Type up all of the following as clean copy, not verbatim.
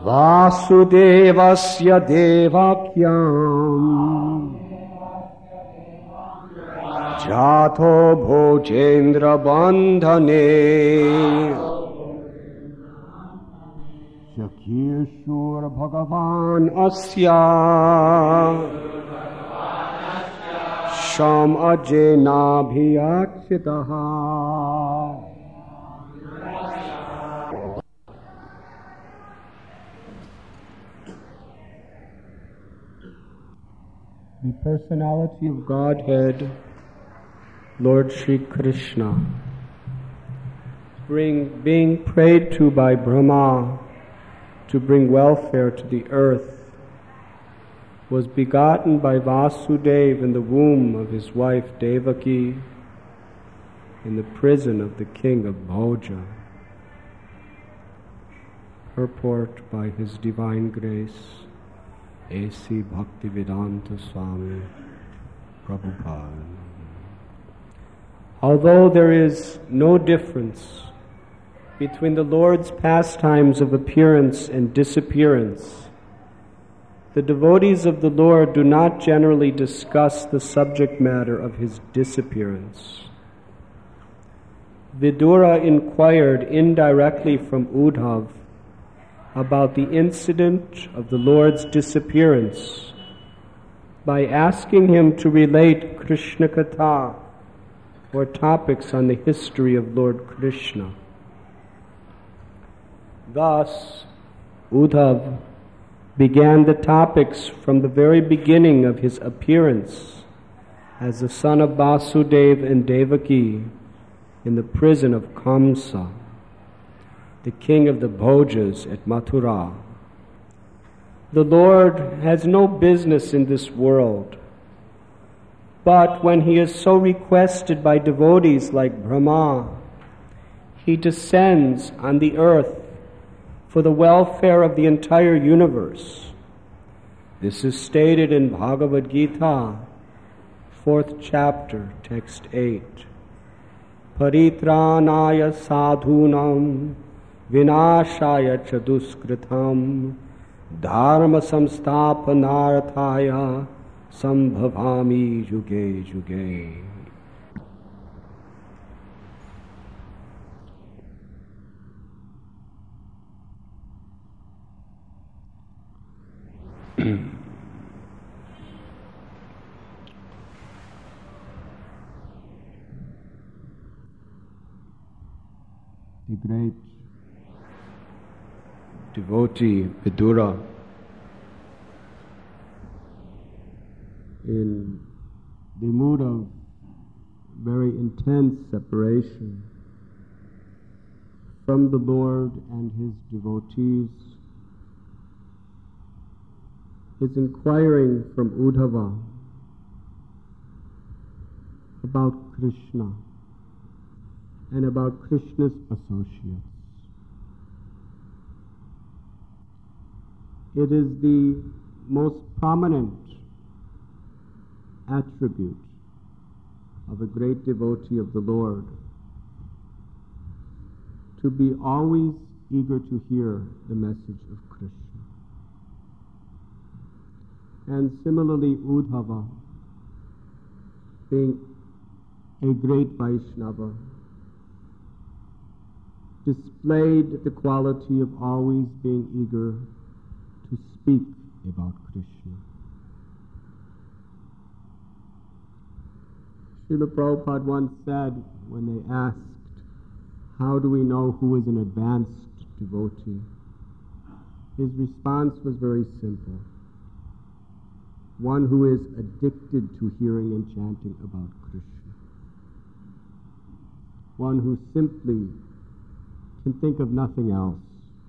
Vasudevasya devakyam Jatho bhojendra bandhane Shakirshur bhagavan asya Sham ajena bhiyachitaha. The personality of Godhead, Lord Shri Krishna, being prayed to by Brahma to bring welfare to the earth, was begotten by Vasudeva in the womb of his wife Devaki, in the prison of the king of Bhoja. Purport by His Divine Grace, A.C. Bhaktivedanta Swami Prabhupada. Although there is no difference between the Lord's pastimes of appearance and disappearance, the devotees of the Lord do not generally discuss the subject matter of His disappearance. Vidura inquired indirectly from Uddhava about the incident of the Lord's disappearance by asking him to relate Krishna Katha, or topics on the history of Lord Krishna. Thus, Uddhava began the topics from the very beginning of his appearance as the son of Vasudeva and Devaki in the prison of Kamsa, the king of the Bhojas at Mathura. The Lord has no business in this world, but when He is so requested by devotees like Brahma, He descends on the earth for the welfare of the entire universe. This is stated in Bhagavad Gita, 4th chapter, text 8. Paritranaya sadhunam vinashaya cha duskritam dharma samsthapanarthaya sambhavami yuge yuge. The great devotee Vidura, in the mood of very intense separation from the Lord and His devotees, is inquiring from Uddhava about Krishna and about Krishna's associates. It is the most prominent attribute of a great devotee of the Lord to be always eager to hear the message of Krishna. And similarly, Uddhava, being a great Vaishnava, displayed the quality of always being eager to speak about Krishna. Srila Prabhupada once said, when they asked, how do we know who is an advanced devotee? His response was very simple. One who is addicted to hearing and chanting about Krishna. One who simply can think of nothing else.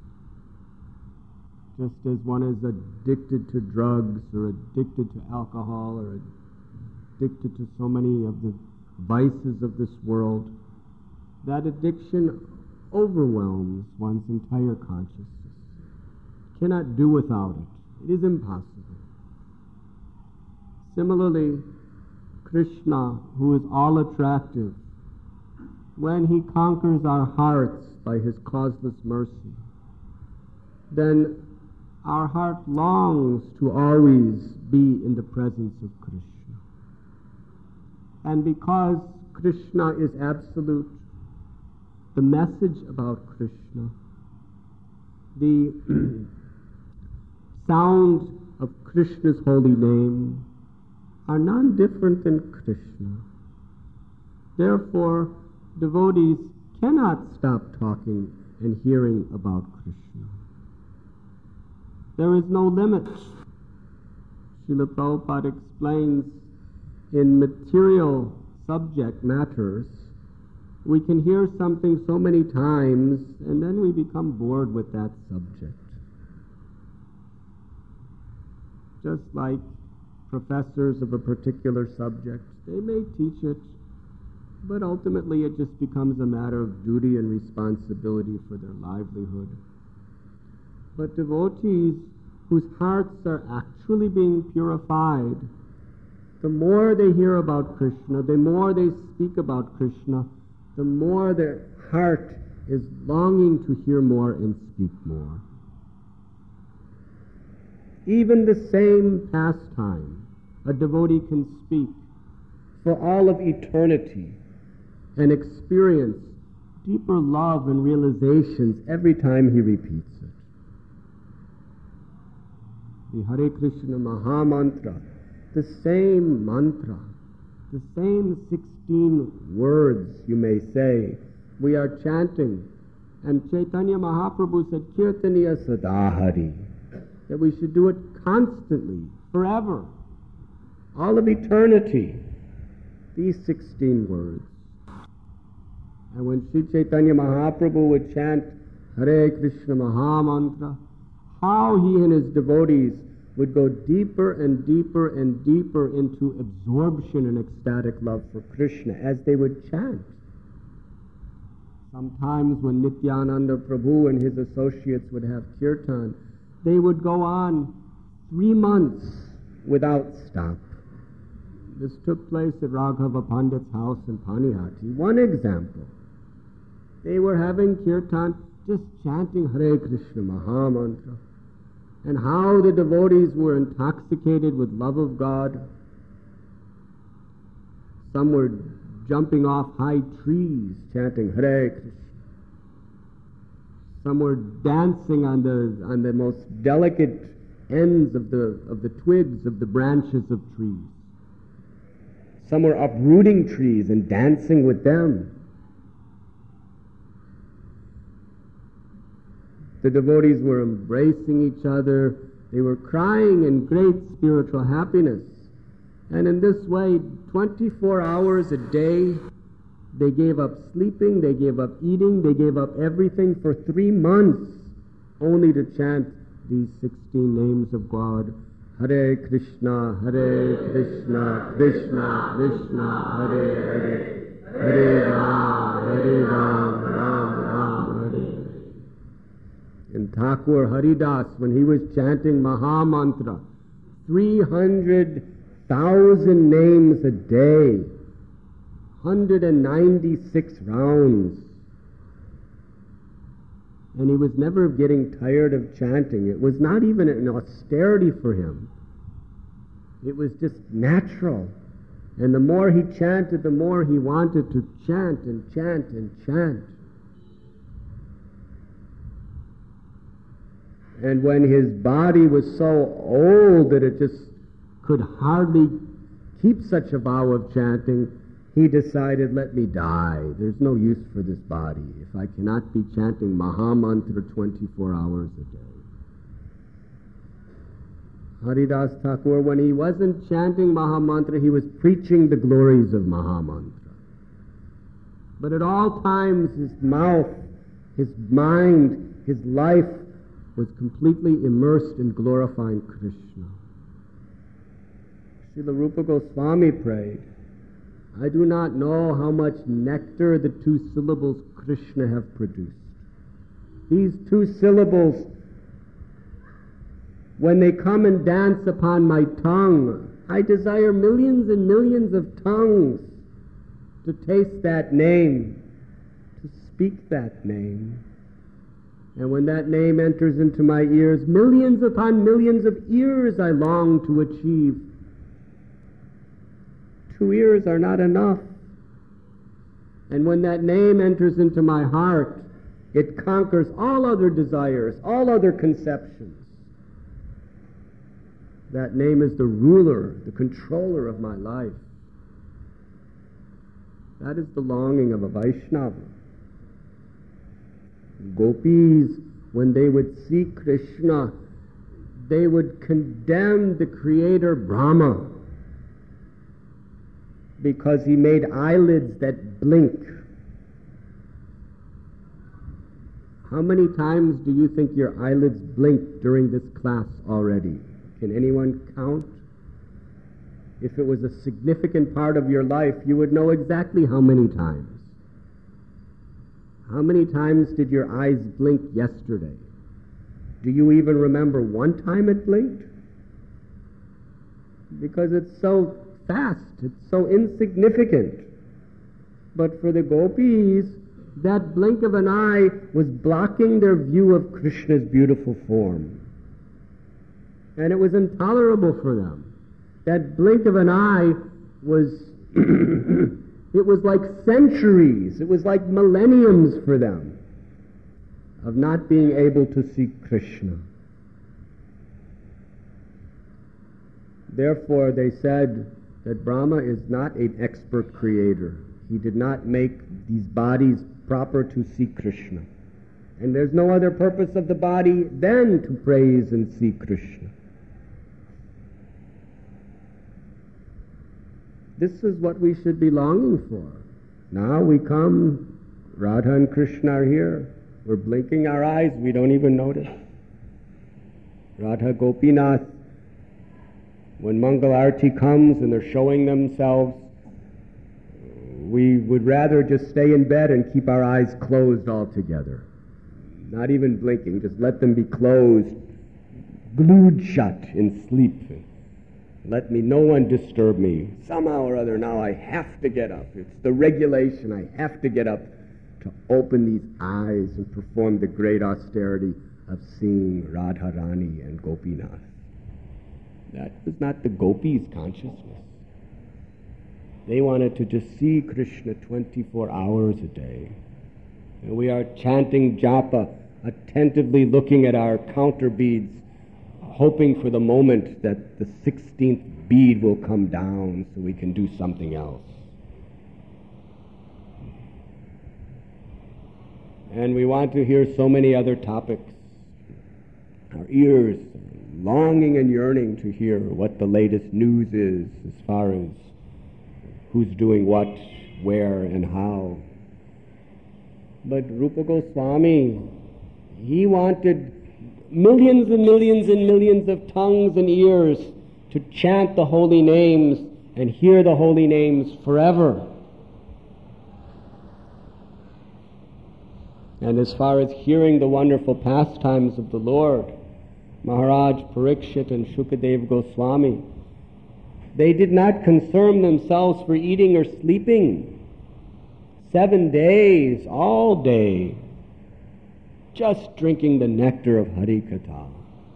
Just as one is addicted to drugs or addicted to alcohol or addicted to so many of the vices of this world, that addiction overwhelms one's entire consciousness. Cannot do without it. It is impossible. Similarly, Krishna, who is all attractive, when He conquers our hearts by His causeless mercy, then our heart longs to always be in the presence of Krishna. And because Krishna is absolute, the message about Krishna, the sound of Krishna's holy name are none different than Krishna. Therefore, devotees cannot stop talking and hearing about Krishna. There is no limit. Srila Prabhupada explains in material subject matters, we can hear something so many times and then we become bored with that subject. Just like professors of a particular subject, they may teach it, but ultimately it just becomes a matter of duty and responsibility for their livelihood. But devotees whose hearts are actually being purified, the more they hear about Krishna, the more they speak about Krishna, the more their heart is longing to hear more and speak more. Even the same pastime a devotee can speak for all of eternity and experience deeper love and realizations every time he repeats it. The Hare Krishna Maha Mantra, the same mantra, the same 16 words, you may say, we are chanting. And Chaitanya Mahaprabhu said, Kirtaniya Sadahari, that we should do it constantly, forever, all of eternity, these 16 words. And when Sri Chaitanya Mahaprabhu would chant Hare Krishna Maha Mantra, how he and his devotees would go deeper and deeper and deeper into absorption and ecstatic love for Krishna as they would chant. Sometimes when Nityananda Prabhu and his associates would have kirtan, they would go on 3 months without stop. This took place at Raghava Pandit's house in Panihati. One example. They were having kirtan, just chanting Hare Krishna Maha Mantra, and how the devotees were intoxicated with love of God. Some were jumping off high trees, chanting Hare Krishna. Some were dancing on the most delicate ends of the twigs of the branches of trees. Some were uprooting trees and dancing with them. The devotees were embracing each other. They were crying in great spiritual happiness. And in this way, 24 hours a day, they gave up sleeping, they gave up eating, they gave up everything for 3 months, only to chant these 16 names of God. Hare Krishna, Krishna Krishna, Hare Hare, Hare Ram, Ram Hare. And Thakur Haridas, when he was chanting Maha Mantra, 300,000 names a day, 196 rounds. And he was never getting tired of chanting. It was not even an austerity for him. It was just natural. And the more he chanted, the more he wanted to chant and chant and chant. And when his body was so old that it just could hardly keep such a vow of chanting, he decided, let me die. There's no use for this body if I cannot be chanting Maha Mantra 24 hours a day. Haridas Thakur, when he wasn't chanting Maha Mantra, he was preaching the glories of Maha Mantra. But at all times, his mouth, his mind, his life was completely immersed in glorifying Krishna. Srila Rupa Goswami prayed, I do not know how much nectar the 2 syllables Krishna have produced. These 2 syllables, when they come and dance upon my tongue, I desire millions and millions of tongues to taste that name, to speak that name. And when that name enters into my ears, millions upon millions of ears I long to achieve. 2 ears are not enough. And when that name enters into my heart, it conquers all other desires, all other conceptions. That name is the ruler, the controller of my life. That is the longing of a Vaishnava. Gopis, when they would see Krishna, they would condemn the creator Brahma because he made eyelids that blink. How many times do you think your eyelids blinked during this class already? Can anyone count? If it was a significant part of your life, you would know exactly how many times. How many times did your eyes blink yesterday? Do you even remember one time it blinked? Because it's so fast, it's so insignificant. But for the gopis, that blink of an eye was blocking their view of Krishna's beautiful form. And it was intolerable for them. That blink of an eye was, it was like centuries, it was like millenniums for them of not being able to see Krishna. Therefore, they said that Brahma is not an expert creator. He did not make these bodies proper to see Krishna. And there's no other purpose of the body than to praise and see Krishna. This is what we should be longing for. Now we come, Radha and Krishna are here. We're blinking our eyes, we don't even notice. Radha Gopinath, when Mangal Arati comes and they're showing themselves, we would rather just stay in bed and keep our eyes closed altogether. Not even blinking, just let them be closed, glued shut in sleep. Let no one disturb me. Somehow or other now I have to get up. It's the regulation. I have to get up to open these eyes and perform the great austerity of seeing Radharani and Gopinath. That was not the gopis' consciousness. They wanted to just see Krishna 24 hours a day. And we are chanting japa, attentively looking at our counter beads, hoping for the moment that the 16th bead will come down so we can do something else. And we want to hear so many other topics. Our ears are longing and yearning to hear what the latest news is as far as who's doing what, where, and how. But Rupa Goswami, he wanted millions and millions and millions of tongues and ears to chant the holy names and hear the holy names forever. And as far as hearing the wonderful pastimes of the Lord, Maharaj Parikshit and Shukadev Goswami, they did not concern themselves for eating or sleeping. 7 days, all day, just drinking the nectar of Hari Katha.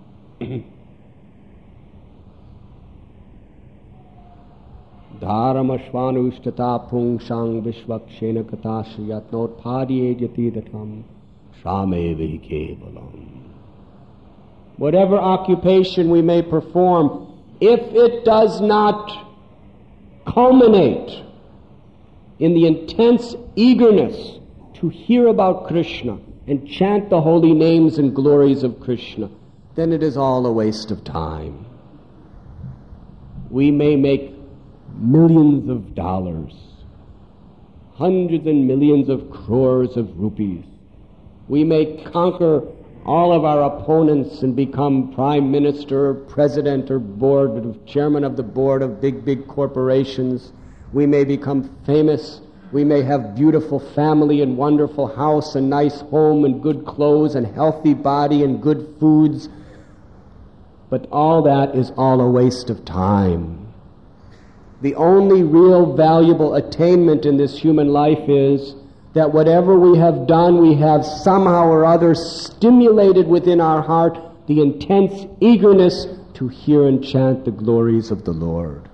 Dharamashvanushtata pungshang vishvakshena katashriyat notpadiyeti datam shame vikevalam. Whatever occupation we may perform, if it does not culminate in the intense eagerness to hear about Krishna and chant the holy names and glories of Krishna, then it is all a waste of time. We may make millions of dollars, hundreds and millions of crores of rupees. We may conquer all of our opponents and become prime minister, or president, or chairman of the board of big corporations. We may become famous. We may have beautiful family and wonderful house and nice home and good clothes and healthy body and good foods. But all that is all a waste of time. The only real valuable attainment in this human life is that whatever we have done, we have somehow or other stimulated within our heart the intense eagerness to hear and chant the glories of the Lord.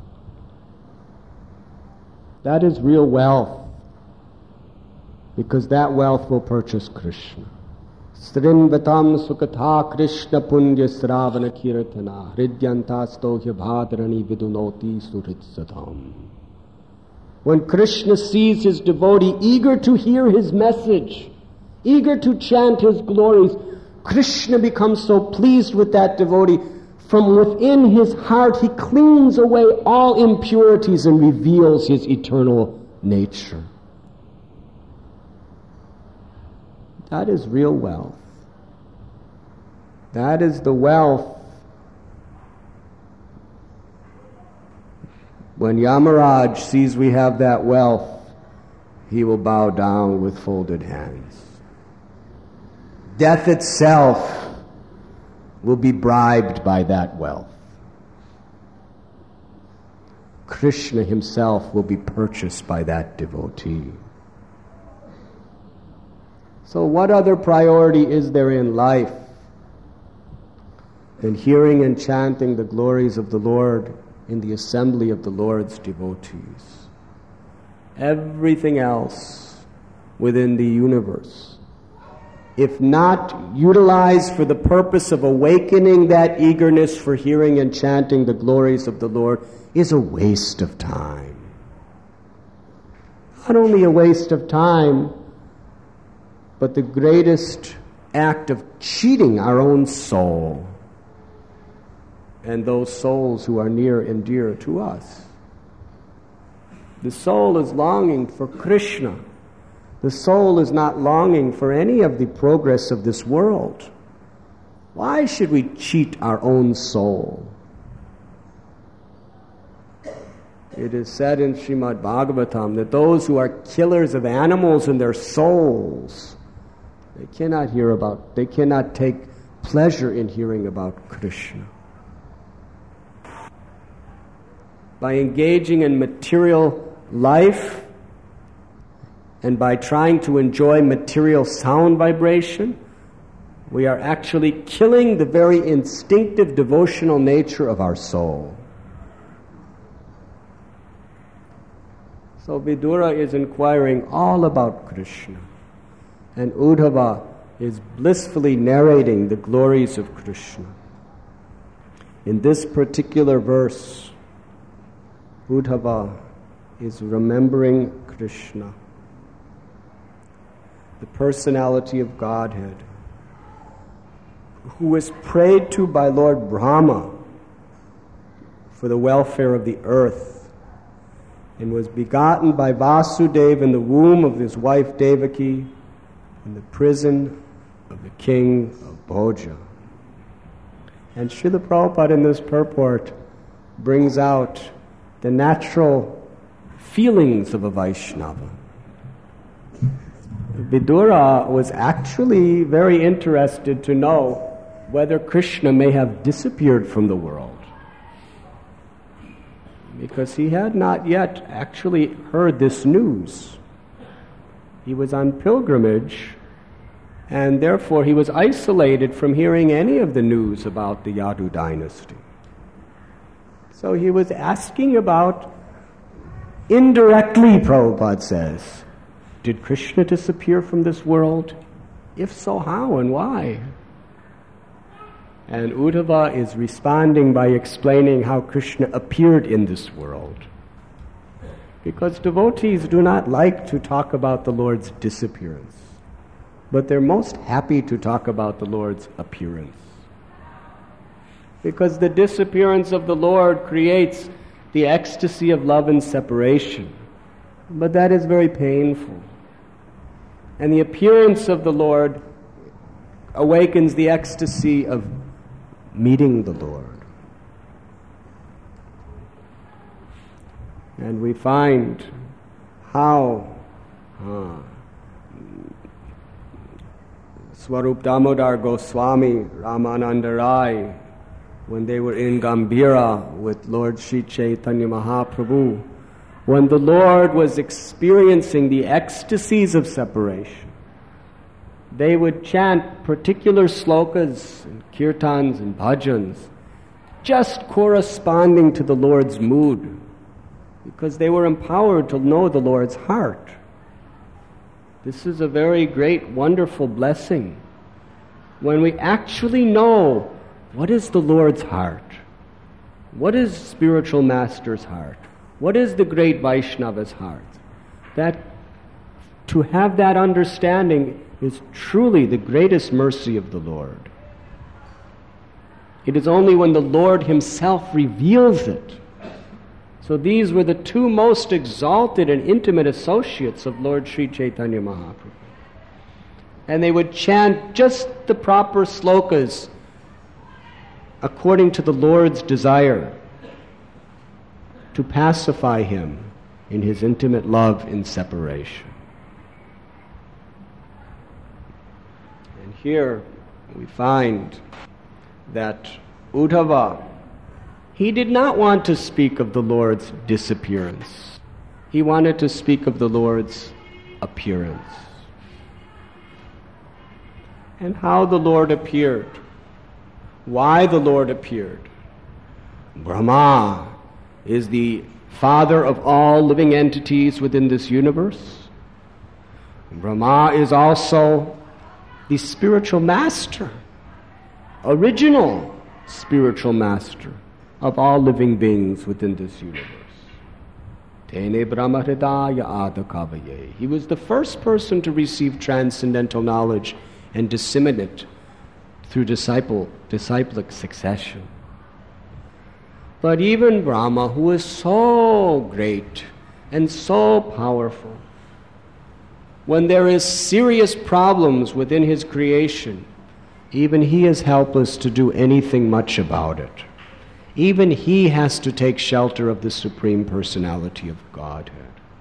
That is real wealth, because that wealth will purchase Krishna. Srimvatam sukatha Krishna punya sravana kirtana hridyantastohya bhadrani vidunoti suritsatam. When Krishna sees his devotee eager to hear his message, eager to chant his glories, Krishna becomes so pleased with that devotee. From within his heart, he cleans away all impurities and reveals his eternal nature. That is real wealth. That is the wealth. When Yamaraj sees we have that wealth, he will bow down with folded hands. Death itself will be bribed by that wealth. Krishna himself will be purchased by that devotee. So what other priority is there in life than hearing and chanting the glories of the Lord in the assembly of the Lord's devotees? Everything else within the universe, if not utilized for the purpose of awakening that eagerness for hearing and chanting the glories of the Lord, is a waste of time. Not only a waste of time, but the greatest act of cheating our own soul and those souls who are near and dear to us. The soul is longing for Krishna. The soul is not longing for any of the progress of this world. Why should we cheat our own soul? It is said in Srimad Bhagavatam that those who are killers of animals in their souls, they cannot take pleasure in hearing about Krishna. By engaging in material life, and by trying to enjoy material sound vibration, we are actually killing the very instinctive devotional nature of our soul. So Vidura is inquiring all about Krishna, and Uddhava is blissfully narrating the glories of Krishna. In this particular verse, Uddhava is remembering Krishna, the personality of Godhead, who was prayed to by Lord Brahma for the welfare of the earth, and was begotten by Vasudeva in the womb of his wife Devaki in the prison of the king of Bhoja. And Srila Prabhupada in this purport brings out the natural feelings of a Vaishnava. Vidura was actually very interested to know whether Krishna may have disappeared from the world, because he had not yet actually heard this news. He was on pilgrimage, and therefore he was isolated from hearing any of the news about the Yadu dynasty. So he was asking about, indirectly, Prabhupada says, did Krishna disappear from this world? If so, how and why? And Uddhava is responding by explaining how Krishna appeared in this world. Because devotees do not like to talk about the Lord's disappearance, but they're most happy to talk about the Lord's appearance. Because the disappearance of the Lord creates the ecstasy of love and separation. But that is very painful. And the appearance of the Lord awakens the ecstasy of meeting the Lord. And we find how Swarup Damodar Goswami, Ramananda Rai, when they were in Gambhira with Lord Sri Chaitanya Mahaprabhu, when the Lord was experiencing the ecstasies of separation, they would chant particular slokas and kirtans and bhajans, just corresponding to the Lord's mood, because they were empowered to know the Lord's heart. This is a very great, wonderful blessing when we actually know what is the Lord's heart, what is spiritual master's heart, what is the great Vaishnava's heart. That to have that understanding is truly the greatest mercy of the Lord. It is only when the Lord Himself reveals it. So these were the two most exalted and intimate associates of Lord Sri Chaitanya Mahaprabhu. And they would chant just the proper slokas according to the Lord's desire to pacify Him in His intimate love in separation. And here we find that Uddhava, he did not want to speak of the Lord's disappearance. He wanted to speak of the Lord's appearance. And how the Lord appeared. Why the Lord appeared. Brahma is the father of all living entities within this universe. Brahma is also the spiritual master, original spiritual master of all living beings within this universe. Tene Brahma Hridaya Adakavaye. He was the first person to receive transcendental knowledge and disseminate it through disciplic succession. But even Brahma, who is so great and so powerful, when there is serious problems within his creation, even he is helpless to do anything much about it. Even he has to take shelter of the Supreme Personality of Godhead.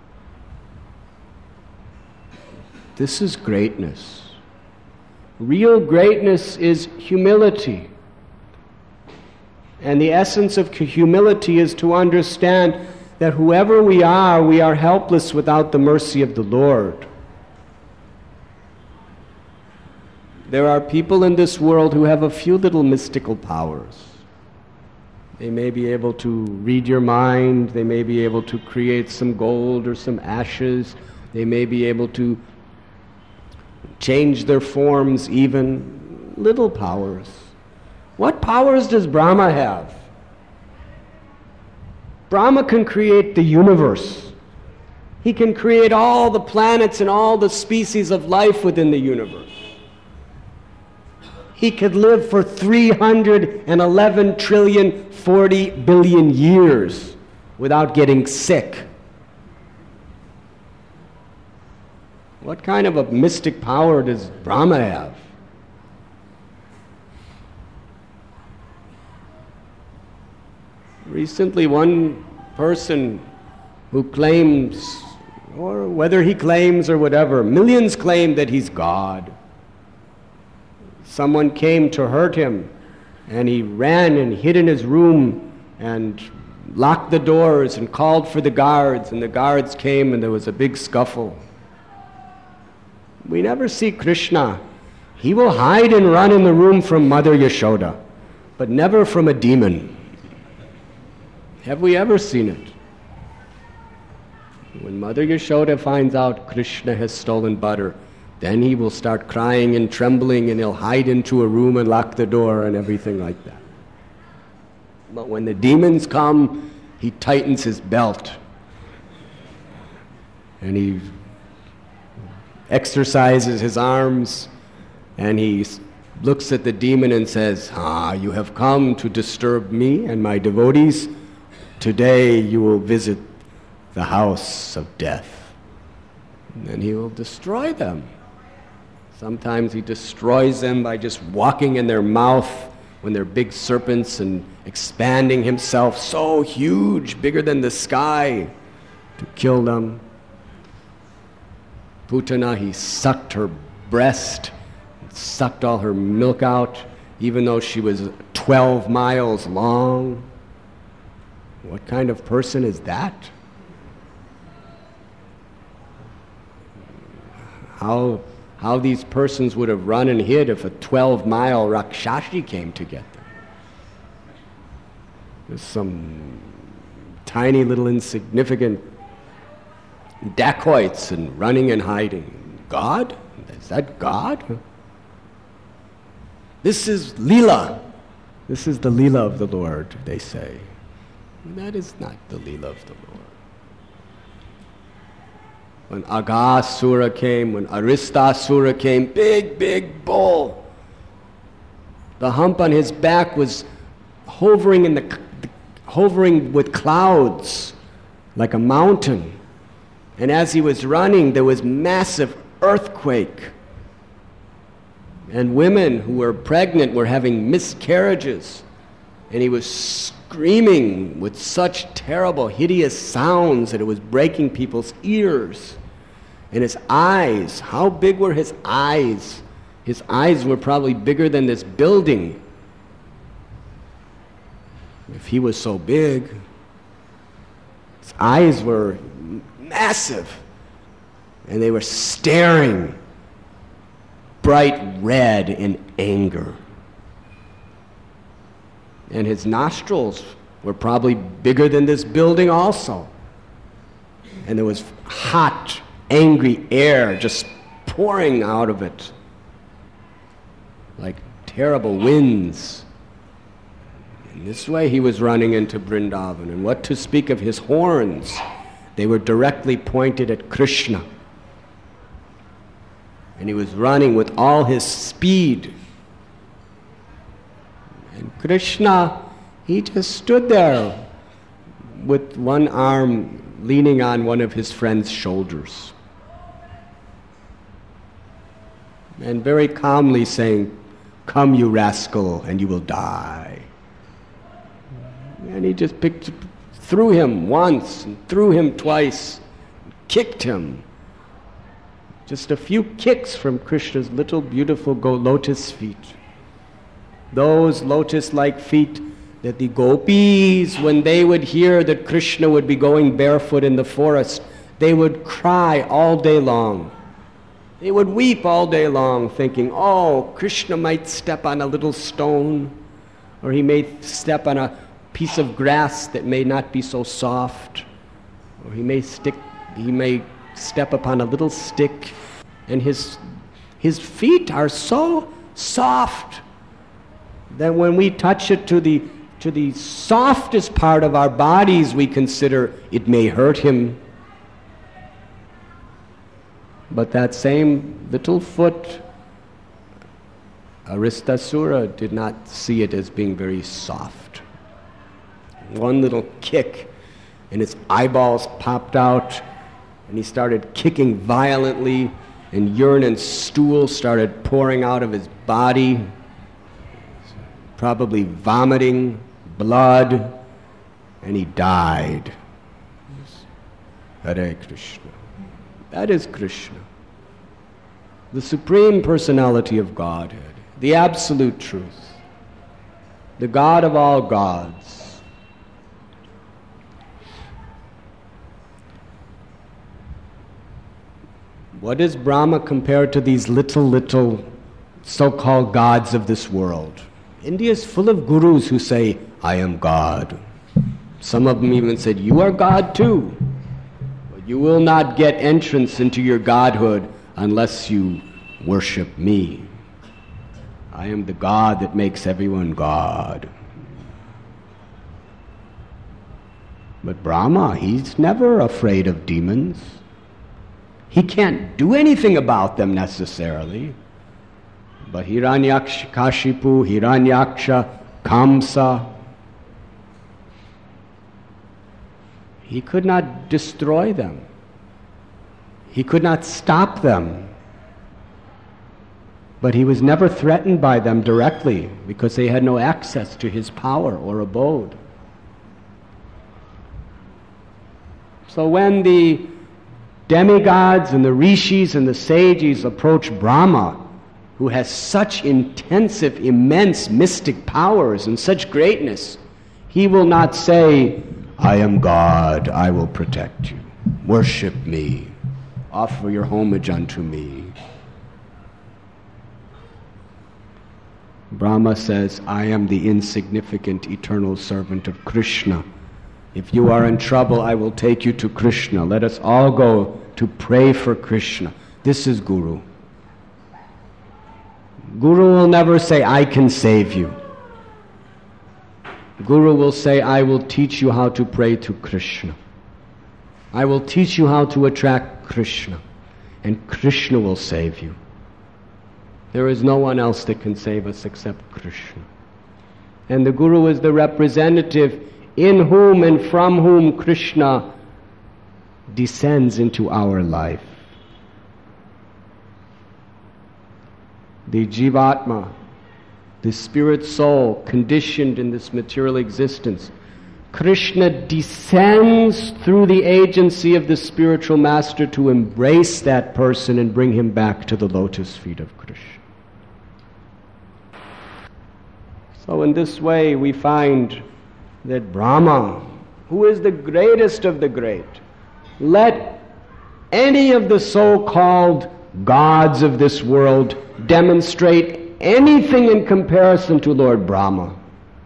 This is greatness. Real greatness is humility. And the essence of humility is to understand that whoever we are helpless without the mercy of the Lord. There are people in this world who have a few little mystical powers. They may be able to read your mind, they may be able to create some gold or some ashes, they may be able to change their forms even, little powers. What powers does Brahma have? Brahma can create the universe. He can create all the planets and all the species of life within the universe. He could live for 311 trillion 40 billion years without getting sick. What kind of a mystic power does Brahma have? Recently, one person who claims, or whether he claims or whatever, millions claim that he's God. Someone came to hurt him, and he ran and hid in his room and locked the doors and called for the guards, and the guards came and there was a big scuffle. We never see Krishna. He will hide and run in the room from Mother Yashoda, but never from a demon. Have we ever seen it? When Mother Yashoda finds out Krishna has stolen butter, then he will start crying and trembling, and he'll hide into a room and lock the door and everything like that. But when the demons come, he tightens his belt and he exercises his arms and he looks at the demon and says, you have come to disturb me and my devotees. Today you will visit the house of death. And then he will destroy them. Sometimes he destroys them by just walking in their mouth when they're big serpents and expanding himself so huge, bigger than the sky, to kill them. Putana, he sucked her breast, sucked all her milk out, even though she was 12 miles long. What kind of person is that? how these persons would have run and hid if a 12-mile Rakshashi came to get them. There's some tiny little insignificant dacoits and running and hiding. God? Is that God? This is Leela. This is the Leela of the Lord, they say. That is not the Leela of the Lord. When Aghasura came, when Aristasura came, big bull. The hump on his back was hovering with clouds like a mountain. And as he was running, there was massive earthquake. And women who were pregnant were having miscarriages. And he was screaming with such terrible, hideous sounds that it was breaking people's ears. And his eyes, how big were his eyes? His eyes were probably bigger than this building. If he was so big, his eyes were massive. And they were staring bright red in anger. And his nostrils were probably bigger than this building also. And there was hot, angry air just pouring out of it, like terrible winds. In this way he was running into Vrindavan. And what to speak of his horns? They were directly pointed at Krishna. And he was running with all his speed. And Krishna, he just stood there with one arm leaning on one of his friend's shoulders. And very calmly saying, "Come, you rascal, and you will die." And he just threw him once, and threw him twice, kicked him. Just a few kicks from Krishna's little beautiful lotus feet. Those lotus-like feet that the gopis, when they would hear that Krishna would be going barefoot in the forest, they would cry all day long. They would weep all day long, thinking, oh, Krishna might step on a little stone, or he may step on a piece of grass that may not be so soft, or he may step upon a little stick, and his feet are so soft that when we touch it to the softest part of our bodies, we consider it may hurt him. But that same little foot, Aristasura did not see it as being very soft. One little kick, and his eyeballs popped out, and he started kicking violently, and urine and stool started pouring out of his body, probably vomiting blood, and he died. Hare Krishna. That is Krishna, the Supreme Personality of Godhead, the Absolute Truth, the God of all gods. What is Brahma compared to these little so-called gods of this world? India is full of gurus who say, I am God. Some of them even said, you are God too. But you will not get entrance into your godhood unless you worship me. I am the God that makes everyone God. But Brahma, he's never afraid of demons. He can't do anything about them necessarily. But Hiranyaksha, Kashipu, Hiranyaksha, Kamsa, he could not destroy them. He could not stop them. But he was never threatened by them directly because they had no access to his power or abode. So when the demigods and the rishis and the sages approach Brahma, who has such intensive, immense mystic powers and such greatness, he will not say, I am God, I will protect you. Worship me. offer your homage unto me. Brahma says, I am the insignificant eternal servant of Krishna. If you are in trouble, I will take you to Krishna. Let us all go to pray for Krishna. This is Guru. Guru will never say, I can save you. Guru will say, I will teach you how to pray to Krishna. I will teach you how to attract Krishna. And Krishna will save you. There is no one else that can save us except Krishna. And the Guru is the representative in whom and from whom Krishna descends into our life. The Jivatma, the spirit soul conditioned in this material existence, Krishna descends through the agency of the spiritual master to embrace that person and bring him back to the lotus feet of Krishna. So in this way we find that Brahma, who is the greatest of the great, let any of the so-called gods of this world demonstrate anything in comparison to Lord Brahma.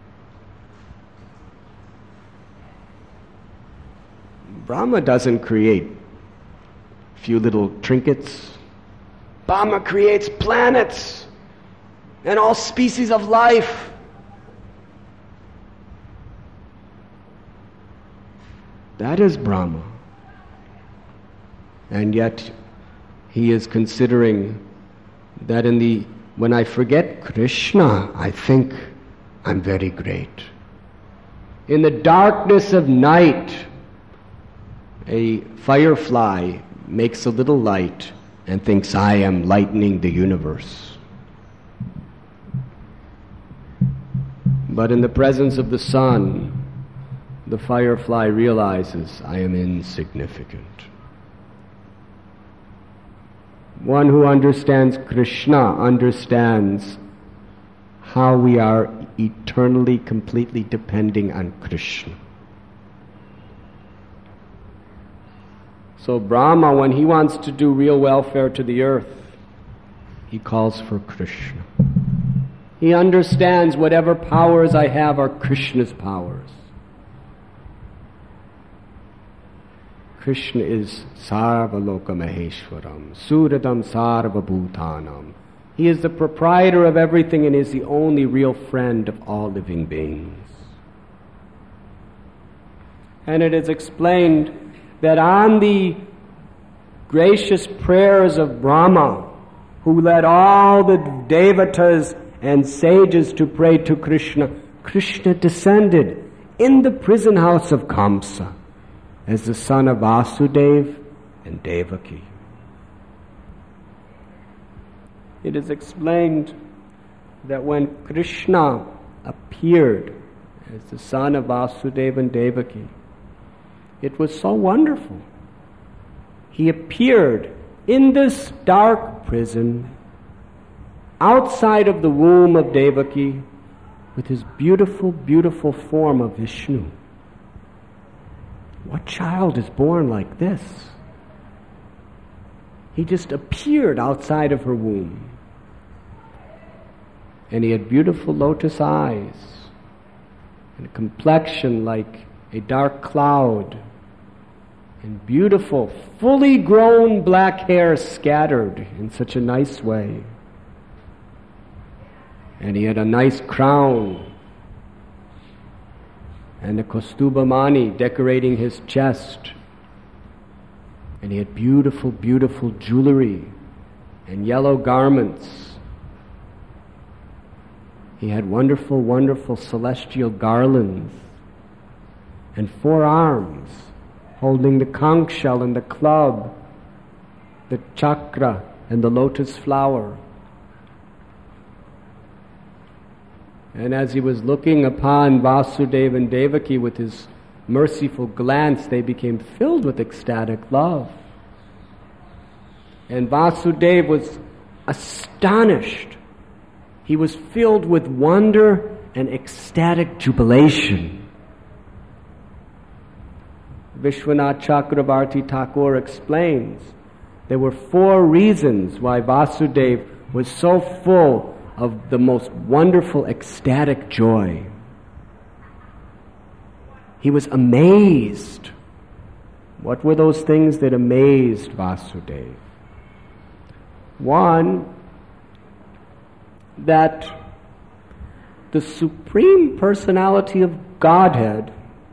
Brahma doesn't create a few little trinkets. Brahma creates planets and all species of life. That is Brahma. And yet he is considering that when I forget Krishna, I think I'm very great. In the darkness of night, a firefly makes a little light and thinks I am lightening the universe. But in the presence of the sun, the firefly realizes I am insignificant. One who understands Krishna understands how we are eternally, completely depending on Krishna. So Brahma, when he wants to do real welfare to the earth, he calls for Krishna. He understands whatever powers I have are Krishna's powers. Krishna is Sarvaloka Maheshwaram, Suradam Sarva Bhutanam. He is the proprietor of everything and is the only real friend of all living beings. And it is explained that on the gracious prayers of Brahma, who led all the devatas and sages to pray to Krishna, Krishna descended in the prison house of Kamsa as the son of Vasudeva and Devaki. It is explained that when Krishna appeared as the son of Vasudeva and Devaki, it was so wonderful. He appeared in this dark prison outside of the womb of Devaki with his beautiful, beautiful form of Vishnu. What child is born like this? He just appeared outside of her womb. And he had beautiful lotus eyes and a complexion like a dark cloud and beautiful, fully grown black hair scattered in such a nice way. And he had a nice crown and a Kostubamani decorating his chest. And he had beautiful, beautiful jewelry and yellow garments. He had wonderful, wonderful celestial garlands and 4 arms holding the conch shell and the club, the chakra and the lotus flower. And as he was looking upon Vasudeva and Devaki with his merciful glance, they became filled with ecstatic love. And Vasudeva was astonished. He was filled with wonder and ecstatic jubilation. Vishwanath Chakravarti Thakur explains There were 4 reasons why Vasudeva was so full of the most wonderful ecstatic joy. He was amazed. What were those things that amazed Vasudeva? One, that the Supreme Personality of Godhead,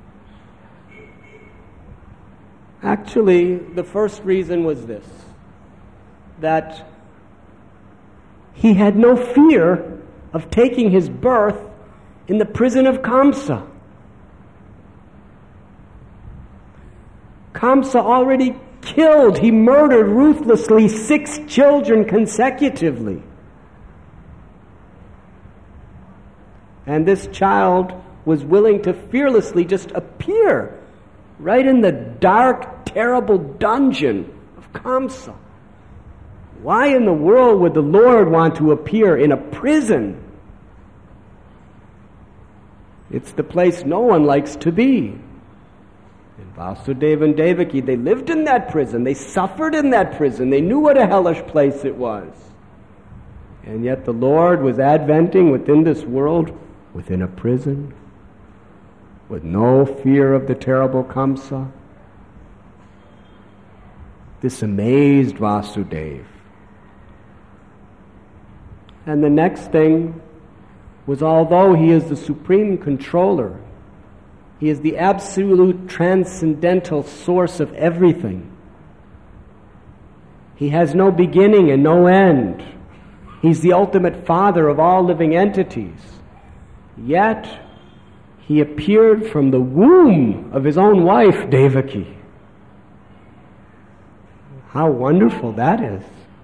actually, the first reason was this, that he had no fear of taking his birth in the prison of Kamsa. Kamsa already killed, he murdered ruthlessly 6 children consecutively. And this child was willing to fearlessly just appear right in the dark, terrible dungeon of Kamsa. Why in the world would the Lord want to appear in a prison? It's the place no one likes to be. And Vasudeva and Devaki, they lived in that prison. They suffered in that prison. They knew what a hellish place it was. And yet the Lord was adventing within this world, within a prison, with no fear of the terrible Kamsa. This amazed Vasudeva. And the next thing was, although he is the supreme controller, he is the absolute transcendental source of everything. He has no beginning and no end. He's the ultimate father of all living entities. Yet, he appeared from the womb of his own wife, Devaki. How wonderful that is.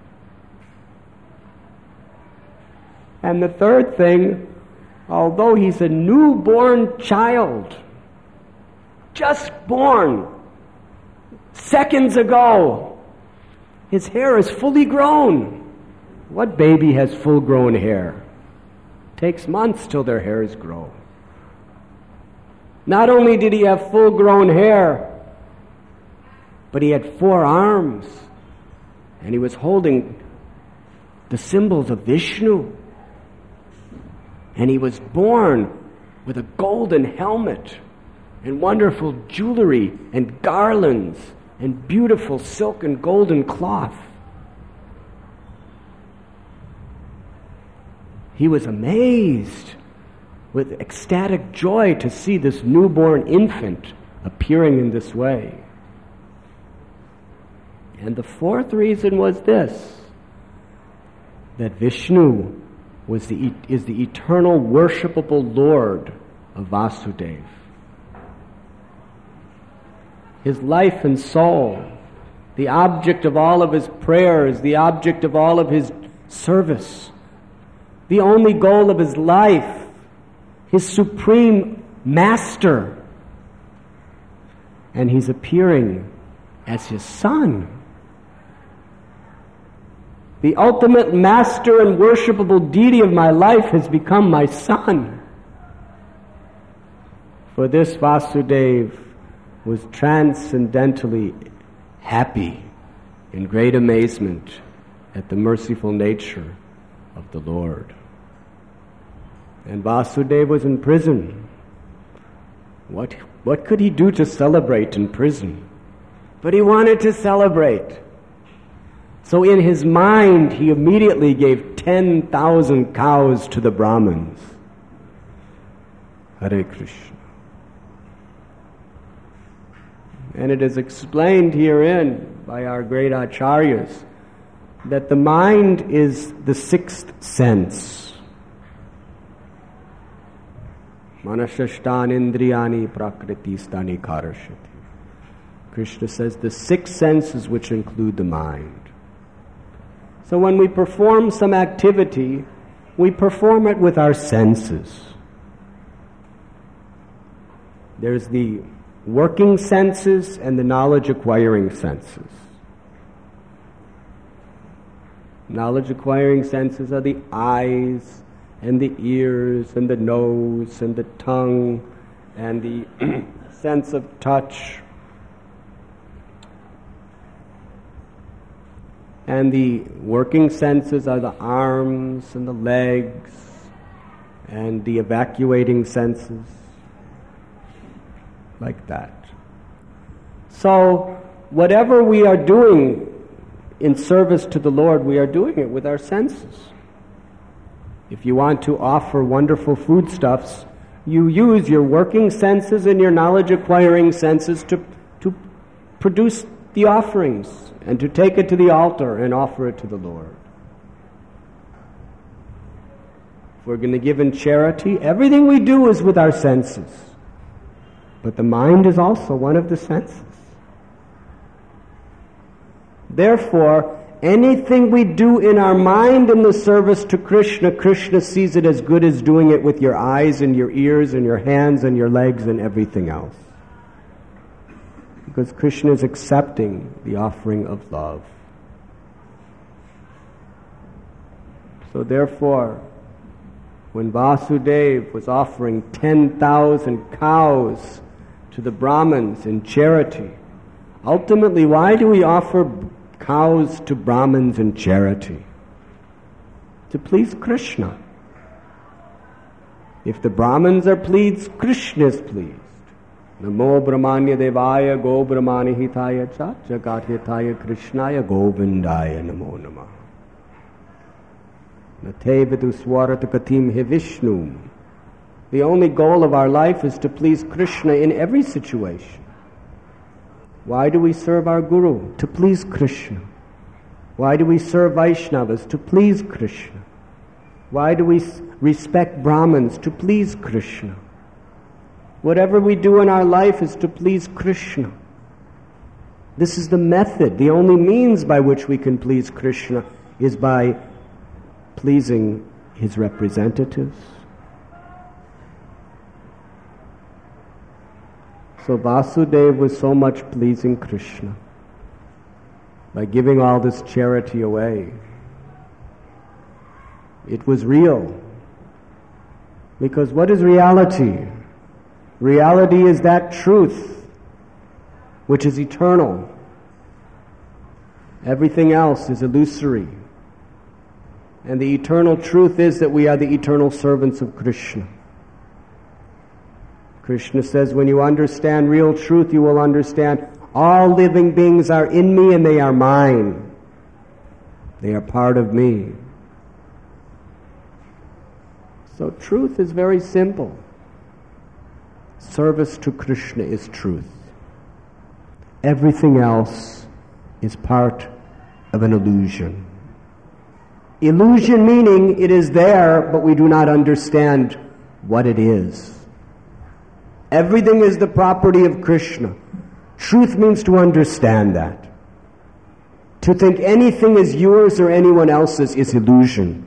And the third thing, although he's a newborn child, just born seconds ago, his hair is fully grown. What baby has full-grown hair? It takes months till their hairs grow. Not only did he have full-grown hair, but he had 4 arms, and he was holding the symbols of Vishnu. And he was born with a golden helmet and wonderful jewelry and garlands and beautiful silk and golden cloth. He was amazed with ecstatic joy to see this newborn infant appearing in this way. And the 4th reason was this, that Vishnu is the eternal worshipable Lord of Vasudeva. His life and soul, the object of all of his prayers, the object of all of his service, the only goal of his life, his supreme master. And he's appearing as his son. The ultimate master and worshipable deity of my life has become my son. For this, Vasudeva was transcendentally happy, in great amazement at the merciful nature of the Lord. And Vasudeva was in prison. What could he do to celebrate in prison? But he wanted to celebrate. So in his mind, he immediately gave 10,000 cows to the Brahmins. Hare Krishna. And it is explained herein by our great acharyas that the mind is the 6th sense. Manashashtani indriyani prakriti stani karashati. Krishna says the 6 senses which include the mind. So when we perform some activity, we perform it with our senses. There's the working senses and the knowledge-acquiring senses. Knowledge-acquiring senses are the eyes and the ears and the nose and the tongue and the sense of touch. And the working senses are the arms and the legs and the evacuating senses, like that. So, whatever we are doing in service to the Lord, we are doing it with our senses. If you want to offer wonderful foodstuffs, you use your working senses and your knowledge-acquiring senses to produce the offerings and to take it to the altar and offer it to the Lord. If we're going to give in charity, everything we do is with our senses. But the mind is also one of the senses. Therefore, anything we do in our mind in the service to Krishna, Krishna sees it as good as doing it with your eyes and your ears and your hands and your legs and everything else. Because Krishna is accepting the offering of love. So therefore, when Vasudeva was offering 10,000 cows to the Brahmins in charity, ultimately, why do we offer cows to Brahmins in charity? To please Krishna. If the Brahmins are pleased, Krishna is pleased. Namo Brahmanya Devaya Go Brahmani Hitaya Cha Jagat Hitaya Krishnaya Govindaya Namo Namah. Nate Viduswarata Katim He Vishnu. The only goal of our life is to please Krishna in every situation. Why do we serve our Guru? To please Krishna. Why do we serve Vaishnavas? To please Krishna. Why do we respect Brahmins? To please Krishna. Whatever we do in our life is to please Krishna. This is the method. The only means by which we can please Krishna is by pleasing his representatives. So Vasudeva was so much pleasing Krishna by giving all this charity away. It was real. Because what is reality? Reality is that truth which is eternal. Everything else is illusory. And the eternal truth is that we are the eternal servants of Krishna. Krishna says, when you understand real truth, you will understand all living beings are in me and they are mine. They are part of me. So truth is very simple. Service to Krishna is truth. Everything else is part of an illusion. Illusion meaning it is there, but we do not understand what it is. Everything is the property of Krishna. Truth means to understand that. To think anything is yours or anyone else's is illusion.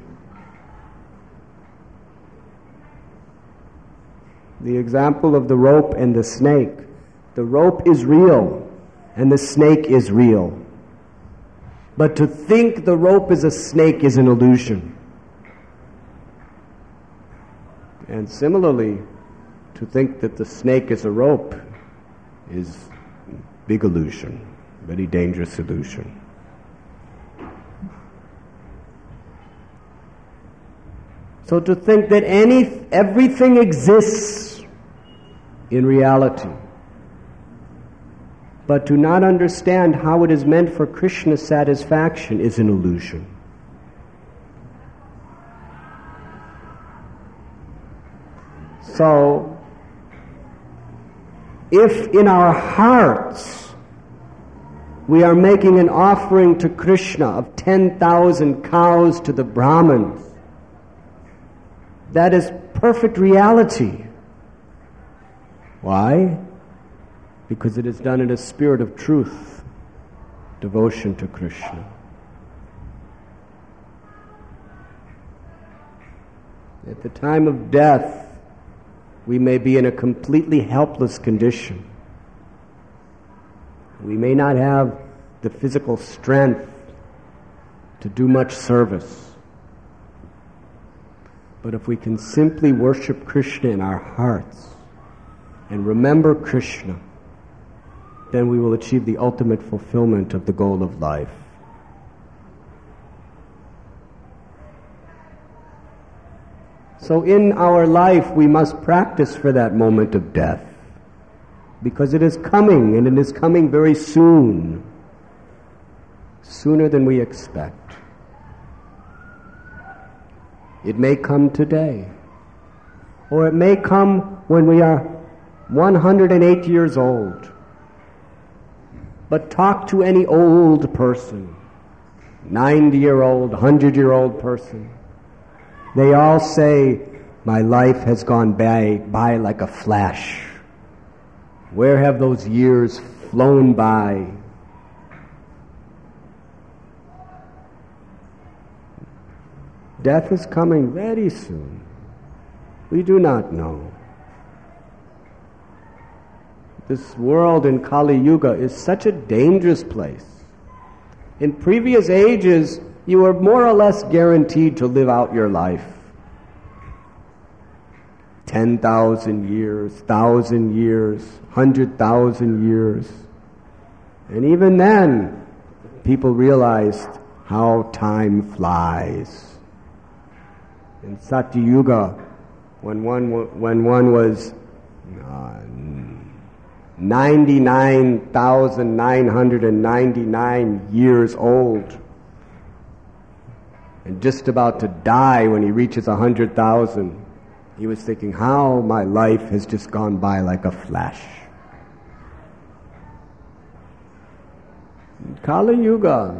The example of the rope and the snake. The rope is real and the snake is real. But to think the rope is a snake is an illusion. And similarly, to think that the snake is a rope is big illusion, very dangerous illusion. So to think that everything exists in reality, but to not understand how it is meant for Krishna's satisfaction is an illusion. So, if in our hearts we are making an offering to Krishna of 10,000 cows to the Brahmins, that is perfect reality. Why? Because it is done in a spirit of truth, devotion to Krishna. At the time of death, we may be in a completely helpless condition. We may not have the physical strength to do much service. But if we can simply worship Krishna in our hearts and remember Krishna, then we will achieve the ultimate fulfillment of the goal of life. So in our life we must practice for that moment of death, because it is coming, and it is coming very soon, sooner than we expect. It may come today, or it may come when we are 108 years old. But talk to any old person, 90-year-old, 100-year-old person. They all say, my life has gone by like a flash. Where have those years flown by? Death is coming very soon. We do not know. This world in Kali Yuga is such a dangerous place. In previous ages, you were more or less guaranteed to live out your life. 10,000 years, 1,000 years, 100,000 years. And even then, people realized how time flies. In Satya Yuga, when one was 99,999 years old and just about to die when he reaches 100,000, he was thinking, how my life has just gone by like a flash. In Kali Yuga,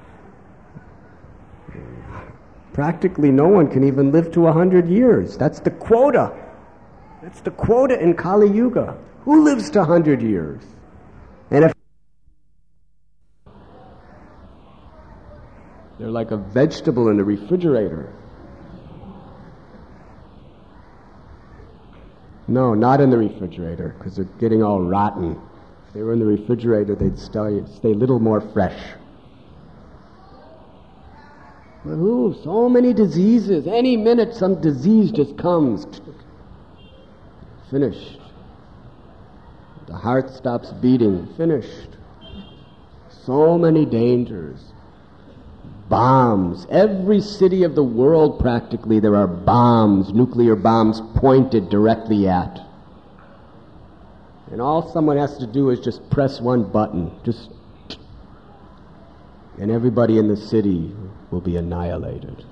practically no one can even live to 100 years. That's the quota. That's the quota in Kali Yuga. Who lives to 100 years? And if they're like a vegetable in the refrigerator. No, not in the refrigerator, because they're getting all rotten. If they were in the refrigerator, they'd stay a little more fresh. But so many diseases. Any minute some disease just comes. Finished. The heart stops beating. Finished. So many dangers. Bombs. Every city of the world practically there are bombs, nuclear bombs pointed directly at. And all someone has to do is just press one button. And everybody in the city will be annihilated.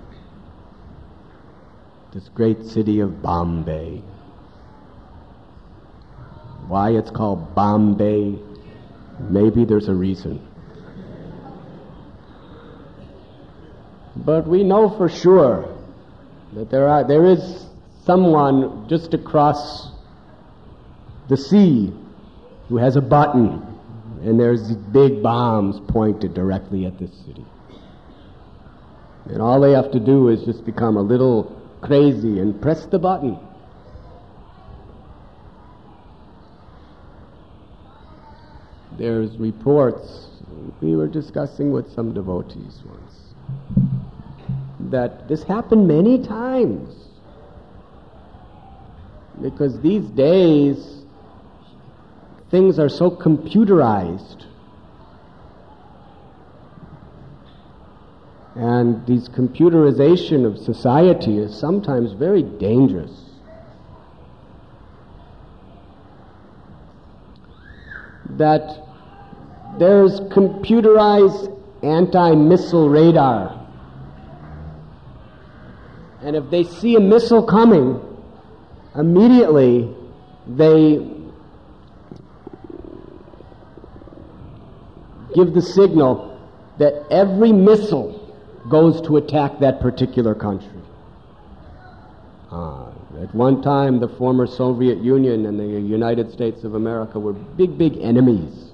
This great city of Bombay. Why it's called Bombay, maybe there's a reason. But we know for sure that there is someone just across the sea who has a button, and there's these big bombs pointed directly at this city. And all they have to do is just become a little crazy and press the button. There's reports, we were discussing with some devotees once, that this happened many times. Because these days, things are so computerized. And this computerization of society is sometimes very dangerous. That there's computerized anti-missile radar. And if they see a missile coming, immediately they give the signal that every missile goes to attack that particular country. At one time, the former Soviet Union and the United States of America were big, big enemies.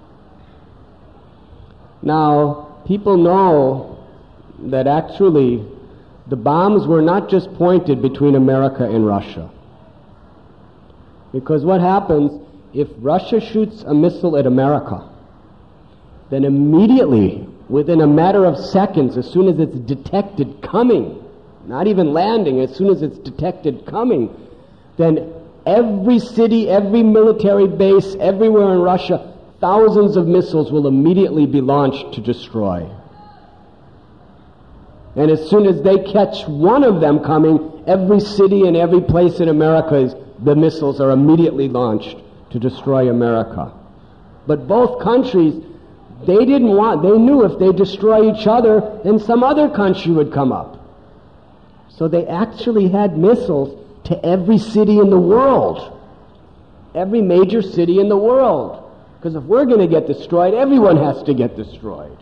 Now, people know that actually the bombs were not just pointed between America and Russia. Because what happens if Russia shoots a missile at America, then immediately, within a matter of seconds, as soon as it's detected coming, not even landing, as soon as it's detected coming, then every city, every military base, everywhere in Russia, thousands of missiles will immediately be launched to destroy. And as soon as they catch one of them coming, every city and every place in America, the missiles are immediately launched to destroy America. But both countries, they knew if they destroy each other, then some other country would come up. So they actually had missiles to every city in the world. Every major city in the world. Because if we're going to get destroyed, everyone has to get destroyed.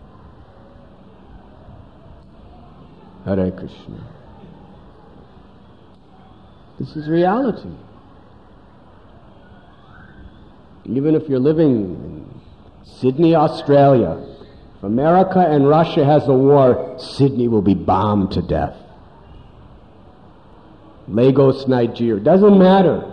Hare Krishna. This is reality. Even if you're living in Sydney, Australia, if America and Russia has a war, Sydney will be bombed to death. Lagos, Nigeria, doesn't matter.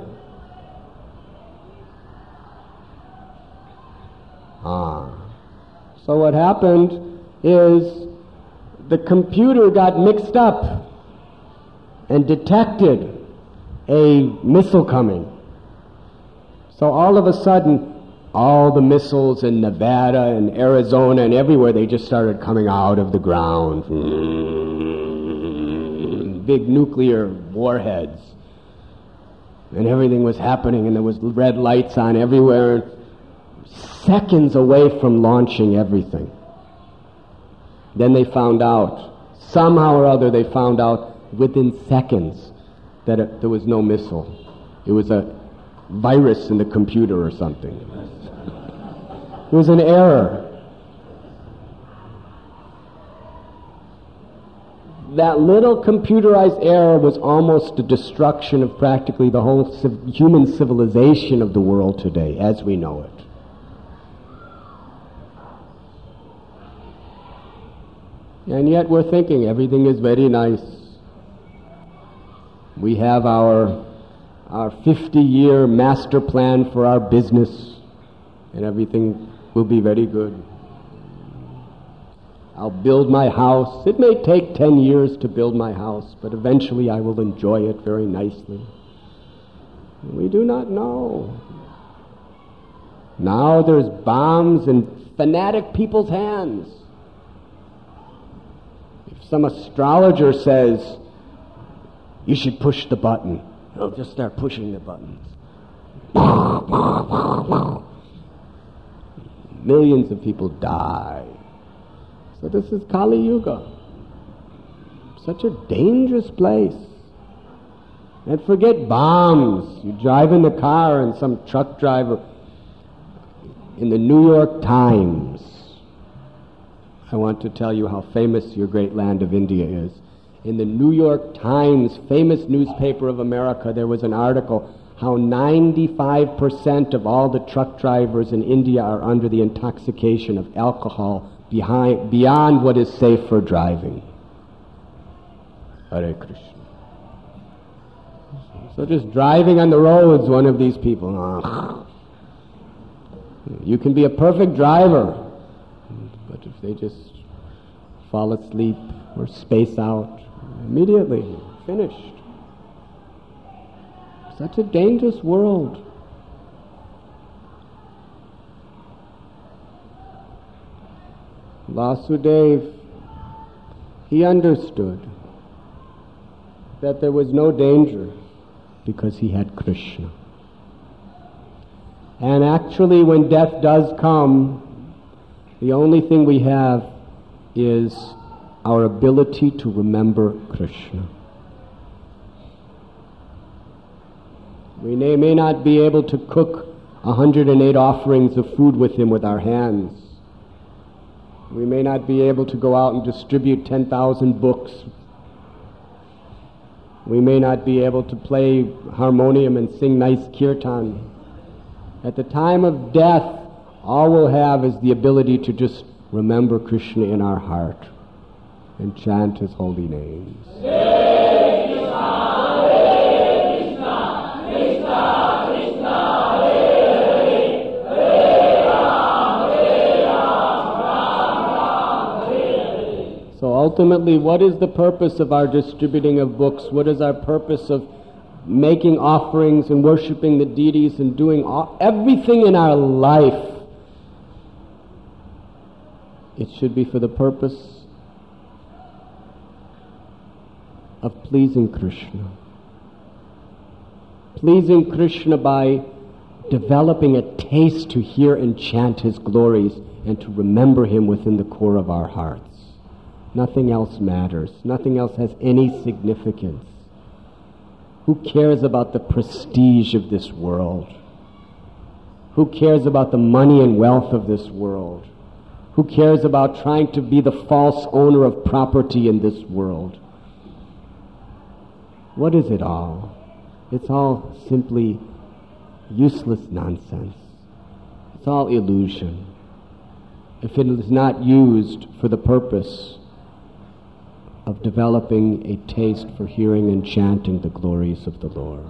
So what happened is the computer got mixed up and detected a missile coming. So all of a sudden, all the missiles in Nevada and Arizona and everywhere, they just started coming out of the ground. Big nuclear warheads. And everything was happening, and there was red lights on everywhere, seconds away from launching everything. Then they found out, somehow or other they found out within seconds that there was no missile. It was a virus in the computer or something. It was an error. That little computerized error was almost the destruction of practically the whole human civilization of the world today, as we know it. And yet we're thinking everything is very nice. We have our 50-year master plan for our business, and everything will be very good. I'll build my house. It may take 10 years to build my house, but eventually I will enjoy it very nicely. We do not know. Now there's bombs in fanatic people's hands. If some astrologer says, you should push the button, they'll just start pushing the buttons. Millions of people die. So this is Kali Yuga. Such a dangerous place. And forget bombs. You drive in the car and some truck driver in the New York Times. I want to tell you how famous your great land of India is. In the New York Times, famous newspaper of America, there was an article how 95% of all the truck drivers in India are under the intoxication of alcohol beyond what is safe for driving. Hare Krishna. So just driving on the roads, one of these people, you can be a perfect driver, but if they just fall asleep or space out, immediately finished. Such a dangerous world. Vasudeva, he understood that there was no danger because he had Krishna. And actually, when death does come, the only thing we have is our ability to remember Krishna. We may not be able to cook 108 offerings of food with him with our hands. We may not be able to go out and distribute 10,000 books. We may not be able to play harmonium and sing nice kirtan. At the time of death, all we'll have is the ability to just remember Krishna in our heart and chant his holy names. So ultimately, what is the purpose of our distributing of books? What is our purpose of making offerings and worshiping the deities and doing everything in our life? It should be for the purpose of pleasing Krishna. Pleasing Krishna by developing a taste to hear and chant His glories and to remember Him within the core of our hearts. Nothing else matters. Nothing else has any significance. Who cares about the prestige of this world? Who cares about the money and wealth of this world? Who cares about trying to be the false owner of property in this world? What is it all? It's all simply useless nonsense. It's all illusion. If it is not used for the purpose of developing a taste for hearing and chanting the glories of the Lord.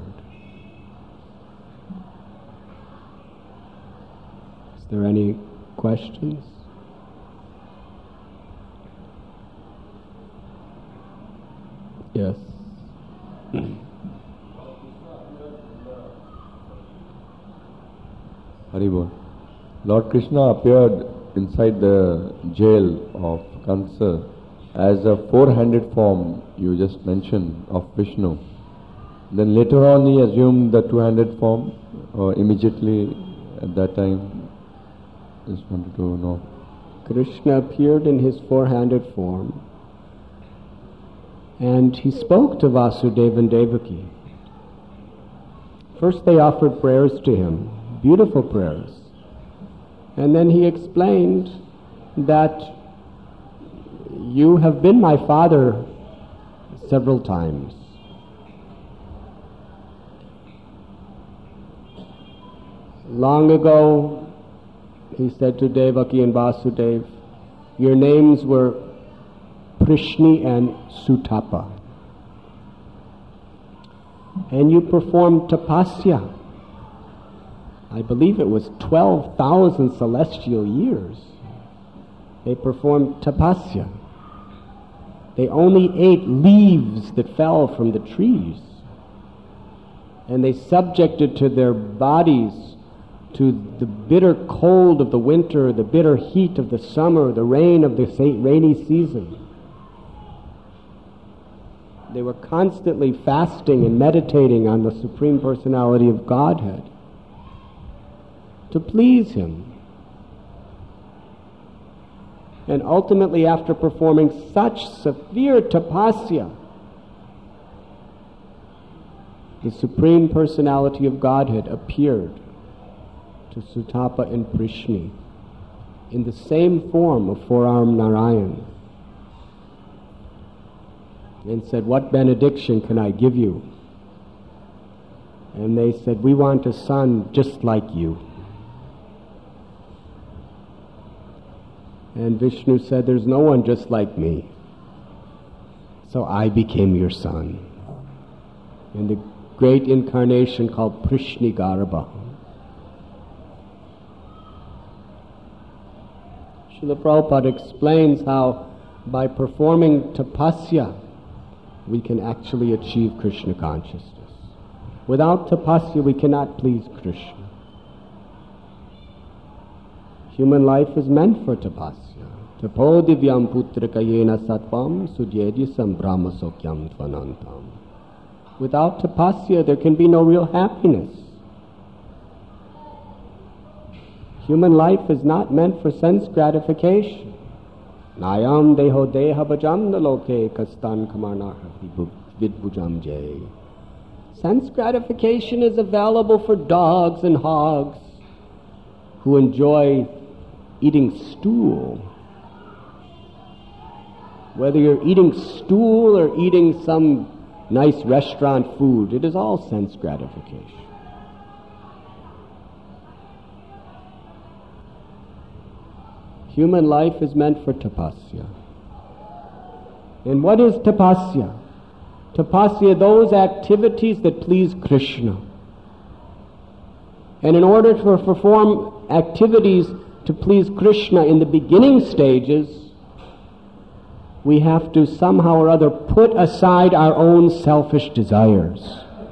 Is there any questions? Yes. Haribol. Lord Krishna appeared inside the jail of Kansa as a four-handed form you just mentioned of Vishnu. Then later on he assumed the two-handed form, or immediately at that time? Just wanted to know. Krishna appeared in his four-handed form and he spoke to Vasudeva and Devaki. First they offered prayers to him, beautiful prayers. And then he explained that you have been my father several times. Long ago, he said to Devaki and Vasudeva, your names were Prishni and Sutapa. And you performed tapasya. I believe it was 12,000 celestial years. They performed tapasya. They only ate leaves that fell from the trees. And they subjected to their bodies to the bitter cold of the winter, the bitter heat of the summer, the rain of the rainy season. They were constantly fasting and meditating on the Supreme Personality of Godhead to please Him. And ultimately, after performing such severe tapasya, the Supreme Personality of Godhead appeared to Sutapa and Prishni in the same form of four-armed Narayan and said, what benediction can I give you? And they said, we want a son just like you. And Vishnu said, there's no one just like me. So I became your son. In the great incarnation called Prishni Garbha. Srila Prabhupada explains how by performing tapasya, we can actually achieve Krishna consciousness. Without tapasya, we cannot please Krishna. Human life is meant for tapasya. Tapo divyam putra kayena sattvam sudyedisam brahma sokyam tvanantam. Without tapasya, there can be no real happiness. Human life is not meant for sense gratification. Nayam deho deha bhajam naloke kastan kamarnaha vidbhujam jay. Sense gratification is available for dogs and hogs who enjoy eating stool. Whether you're eating stool or eating some nice restaurant food, it is all sense gratification. Human life is meant for tapasya. And what is tapasya? Tapasya, those activities that please Krishna. And in order to perform activities to please Krishna in the beginning stages, we have to somehow or other put aside our own selfish desires.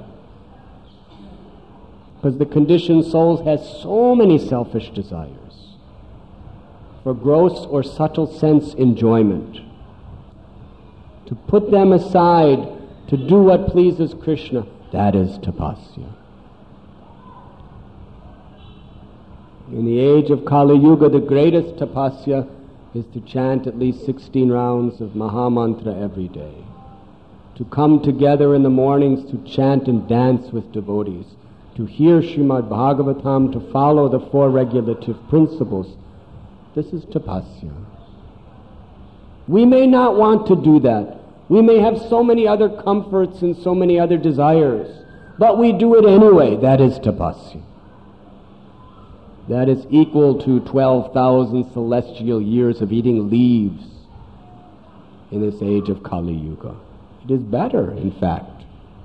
Because the conditioned soul has so many selfish desires for gross or subtle sense enjoyment. To put them aside to do what pleases Krishna, that is tapasya. In the age of Kali Yuga, the greatest tapasya is to chant at least 16 rounds of Mahamantra every day. To come together in the mornings to chant and dance with devotees. To hear Srimad Bhagavatam, to follow the 4 regulative principles. This is tapasya. We may not want to do that. We may have so many other comforts and so many other desires, but we do it anyway. That is tapasya. That is equal to 12,000 celestial years of eating leaves in this age of Kali Yuga. It is better, in fact.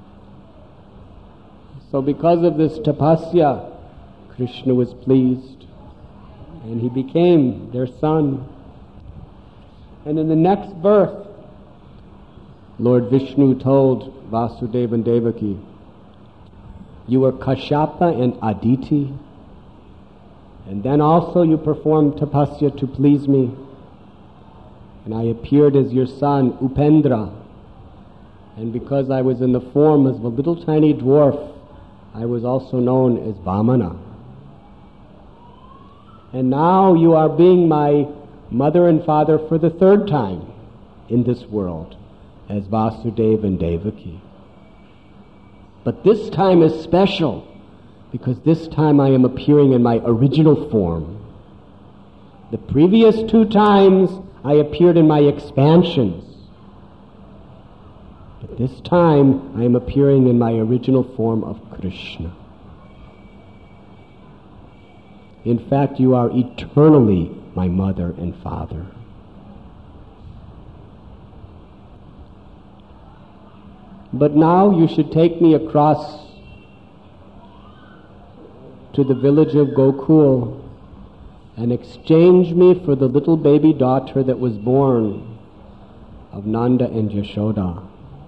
So because of this tapasya, Krishna was pleased, and he became their son. And in the next birth, Lord Vishnu told Vasudeva and Devaki, you are Kashyapa and Aditi, and then also you performed tapasya to please me. And I appeared as your son, Upendra. And because I was in the form of a little tiny dwarf, I was also known as Vamana. And now you are being my mother and father for the 3rd time in this world, as Vasudeva and Devaki. But this time is special, because this time I am appearing in my original form. The previous 2 times I appeared in my expansions. But this time I am appearing in my original form of Krishna. In fact, you are eternally my mother and father. But now you should take me across to the village of Gokul and exchange me for the little baby daughter that was born of Nanda and Yashoda.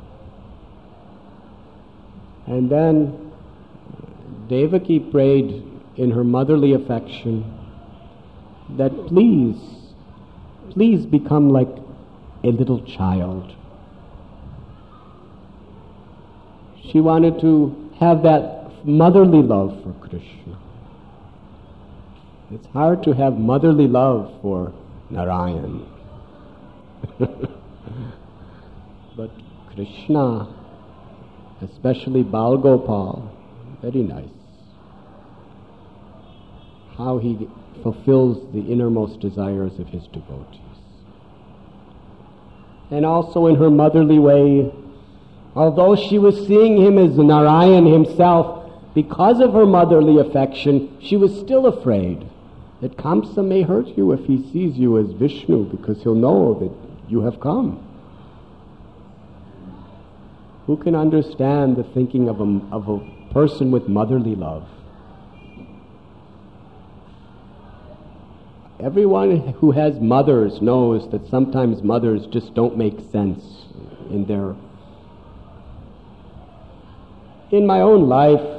And then Devaki prayed in her motherly affection that please become like a little child. She wanted to have that motherly love for Krishna. It's hard to have motherly love for Narayan. But Krishna, especially Bal Gopal, very nice. How he fulfills the innermost desires of his devotees. And also in her motherly way, although she was seeing him as Narayan himself, because of her motherly affection, she was still afraid that Kamsa may hurt you if he sees you as Vishnu, because he'll know that you have come. Who can understand the thinking of a person with motherly love? Everyone who has mothers knows that sometimes mothers just don't make sense in their... In my own life,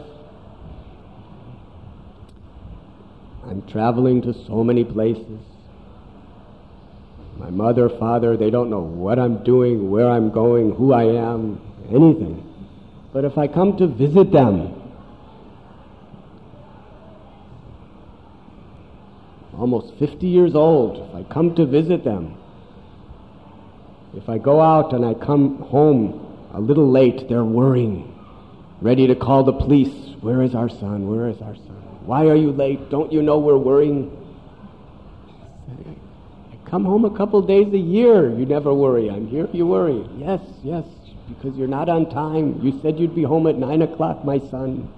I'm traveling to so many places. My mother, father, they don't know what I'm doing, where I'm going, who I am, anything. But if I come to visit them, almost 50 years old, if I come to visit them, if I go out and I come home a little late, they're worrying, ready to call the police. Where is our son? Where is our son? Why are you late? Don't you know we're worrying? I come home a couple days a year. You never worry. I'm here, you worry. Yes, because you're not on time. You said you'd be home at 9 o'clock, my son.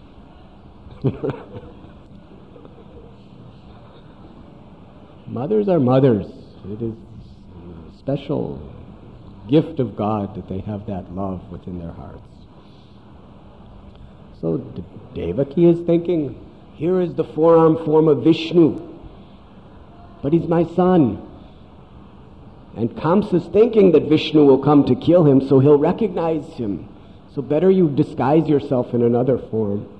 Mothers are mothers. It is a special gift of God that they have that love within their hearts. So Devaki is thinking, here is the forearm form of Vishnu, but he's my son. And Kamsa is thinking that Vishnu will come to kill him, so he'll recognize him. So better you disguise yourself in another form.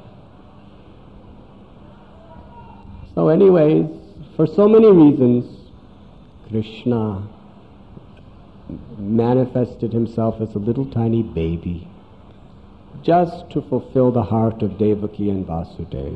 So anyways, for so many reasons, Krishna manifested himself as a little tiny baby, just to fulfill the heart of Devaki and Vasudeva,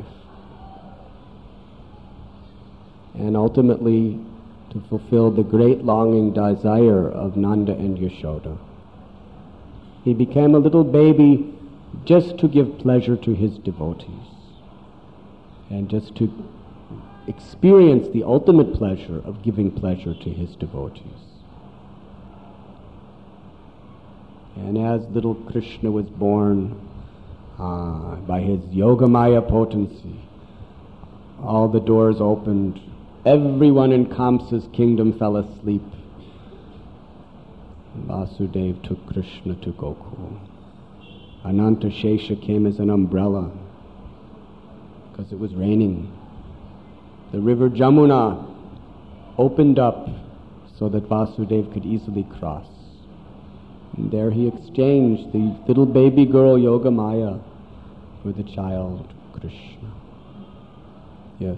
and ultimately to fulfill the great longing desire of Nanda and Yashoda. He became a little baby just to give pleasure to his devotees, and just to experience the ultimate pleasure of giving pleasure to his devotees. And as little Krishna was born, by his Yogamaya potency, all the doors opened. Everyone in Kamsa's kingdom fell asleep. Vasudeva took Krishna to Gokul. Ananta Shesha came as an umbrella because it was raining. The river Jamuna opened up so that Vasudeva could easily cross. And there he exchanged the little baby girl Yogamaya for the child Krishna. Yes.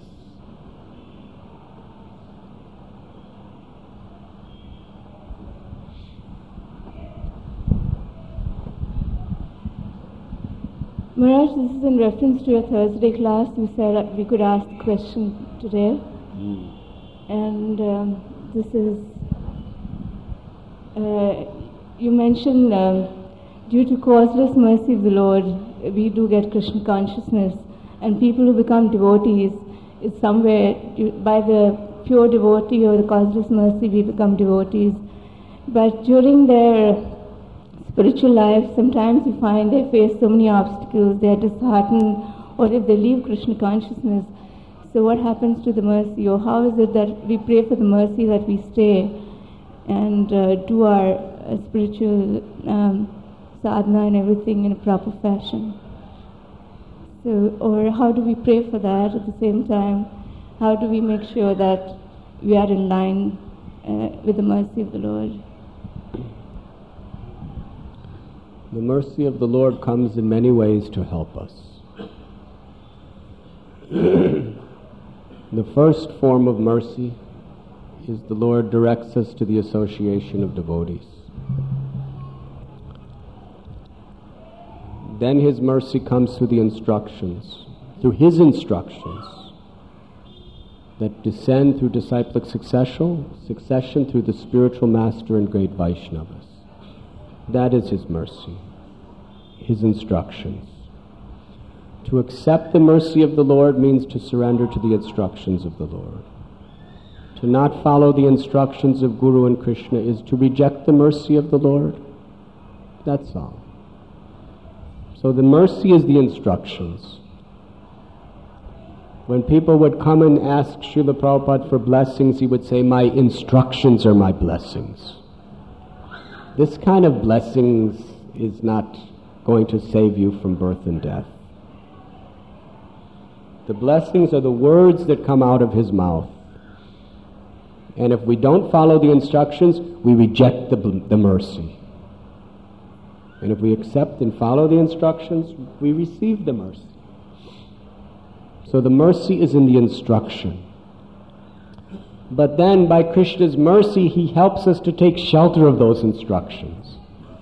Maharaj, this is in reference to your Thursday class. You said we could ask the question today. And this is, you mentioned due to causeless mercy of the Lord, we do get Krishna consciousness. And people who become devotees, it's somewhere, by the pure devotee or the causeless mercy, we become devotees. But during their spiritual life, sometimes you find they face so many obstacles, they are disheartened, or if they leave Krishna consciousness. So what happens to the mercy, or how is it that we pray for the mercy that we stay and do our spiritual sadhana and everything in a proper fashion? So, or how do we pray for that at the same time? How do we make sure that we are in line with the mercy of the Lord? The mercy of the Lord comes in many ways to help us. The first form of mercy is the Lord directs us to the association of devotees. Then His mercy comes through the instructions, through His instructions that descend through disciplic succession through the spiritual master and great Vaishnavas. That is His mercy, His instructions. To accept the mercy of the Lord means to surrender to the instructions of the Lord. To not follow the instructions of Guru and Krishna is to reject the mercy of the Lord. That's all. So the mercy is the instructions. When people would come and ask Srila Prabhupada for blessings, he would say, "My instructions are my blessings." This kind of blessings is not going to save you from birth and death. The blessings are the words that come out of His mouth. And if we don't follow the instructions, we reject the mercy. And if we accept and follow the instructions, we receive the mercy. So the mercy is in the instruction. But then, by Krishna's mercy, He helps us to take shelter of those instructions.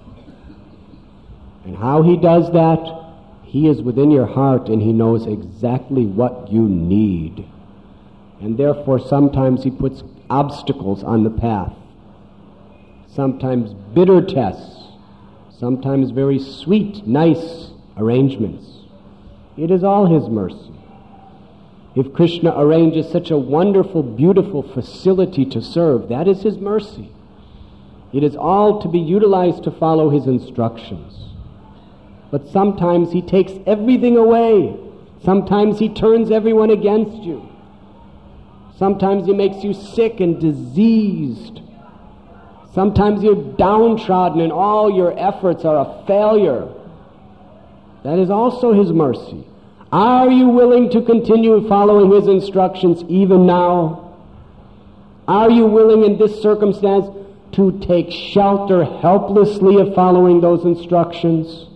And how He does that? He is within your heart and He knows exactly what you need. And therefore, sometimes He puts obstacles on the path. Sometimes bitter tests. Sometimes very sweet, nice arrangements. It is all His mercy. If Krishna arranges such a wonderful, beautiful facility to serve, that is His mercy. It is all to be utilized to follow His instructions. But sometimes He takes everything away. Sometimes He turns everyone against you. Sometimes He makes you sick and diseased. Sometimes you're downtrodden and all your efforts are a failure. That is also His mercy. Are you willing to continue following His instructions even now? Are you willing in this circumstance to take shelter helplessly of following those instructions?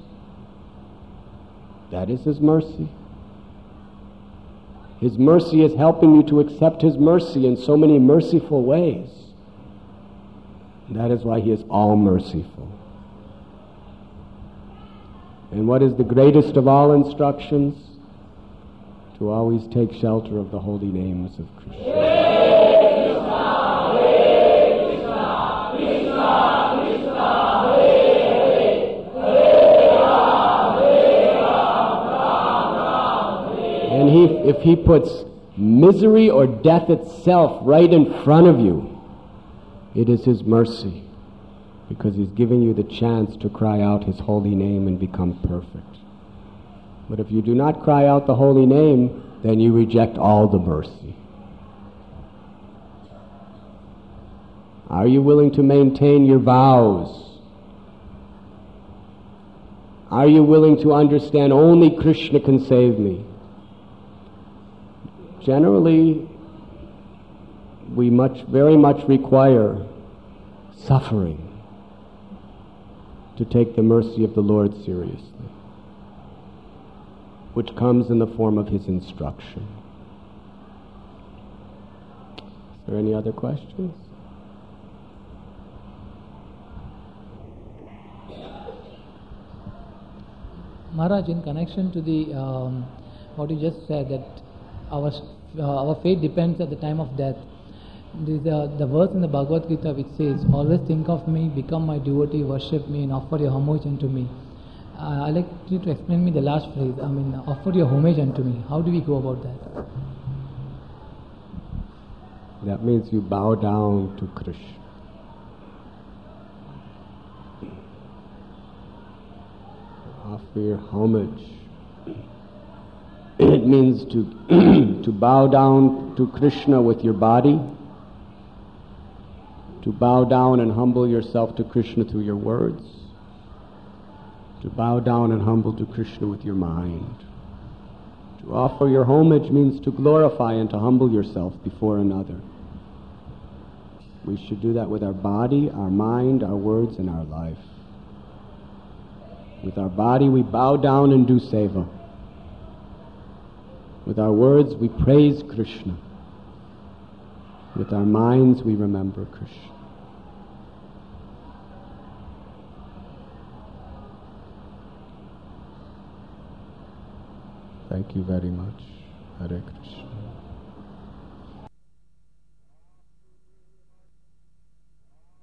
That is His mercy. His mercy is helping you to accept His mercy in so many merciful ways. That is why he is all merciful. And what is the greatest of all instructions? To always take shelter of the holy names of Krishna. And if he puts misery or death itself right in front of you, it is his mercy, because he's giving you the chance to cry out his holy name and become perfect. But if you do not cry out the holy name, then you reject all the mercy. Are you willing to maintain your vows? Are you willing to understand only Krishna can save me? Generally, we very much require suffering to take the mercy of the Lord seriously, which comes in the form of his instruction. Is there any other questions? Maharaj, in connection to the what you just said, that our fate depends at the time of death. The verse in the Bhagavad Gita which says, "Always think of me, become my devotee, worship me, and offer your homage unto me." I'd like you to explain me the last phrase. Offer your homage unto me. How do we go about that? That means you bow down to Krishna. Offer your homage. It means to bow down to Krishna with your body, to bow down and humble yourself to Krishna through your words, to bow down and humble to Krishna with your mind. To offer your homage means to glorify and to humble yourself before another. We should do that with our body, our mind, our words, and our life. With our body, we bow down and do seva. With our words, we praise Krishna. With our minds, we remember Krishna. Thank you very much. Hare Krishna.